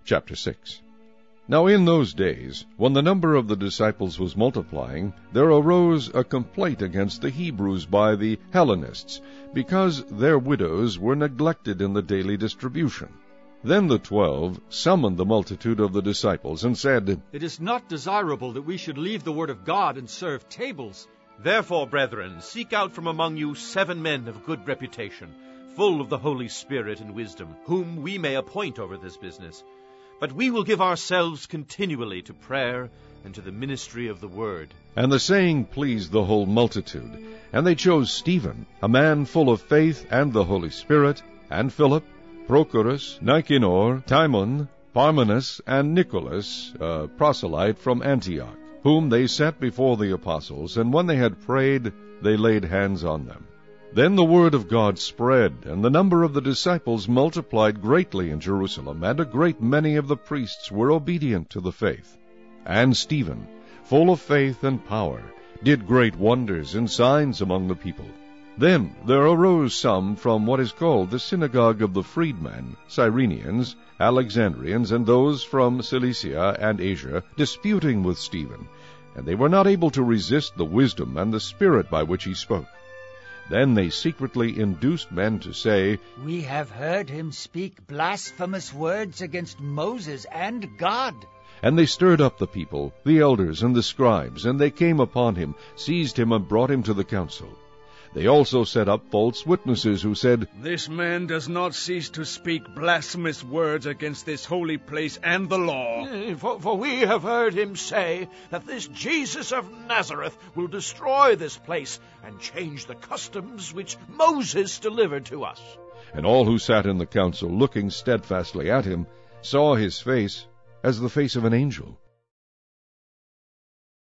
Chapter 6. Now in those days, when the number of the disciples was multiplying, there arose a complaint against the Hebrews by the Hellenists, because their widows were neglected in the daily distribution. Then the 12 summoned the multitude of the disciples, and said, It is not desirable that we should leave the word of God and serve tables. Therefore, brethren, seek out from among you 7 men of good reputation, full of the Holy Spirit and wisdom, whom we may appoint over this business. But we will give ourselves continually to prayer and to the ministry of the word. And the saying pleased the whole multitude. And they chose Stephen, a man full of faith and the Holy Spirit, and Philip, Prochorus, Nicanor, Timon, Parmenas, and Nicholas, a proselyte from Antioch, whom they set before the apostles, and when they had prayed, they laid hands on them. Then the word of God spread, and the number of the disciples multiplied greatly in Jerusalem, and a great many of the priests were obedient to the faith. And Stephen, full of faith and power, did great wonders and signs among the people. Then there arose some from what is called the synagogue of the freedmen, Cyrenians, Alexandrians, and those from Cilicia and Asia, disputing with Stephen, and they were not able to resist the wisdom and the spirit by which he spoke. Then they secretly induced men to say, We have heard him speak blasphemous words against Moses and God. And they stirred up the people, the elders and the scribes, and they came upon him, seized him, and brought him to the council. They also set up false witnesses who said, This man does not cease to speak blasphemous words against this holy place and the law. For we have heard him say that this Jesus of Nazareth will destroy this place and change the customs which Moses delivered to us. And all who sat in the council, looking steadfastly at him, saw his face as the face of an angel.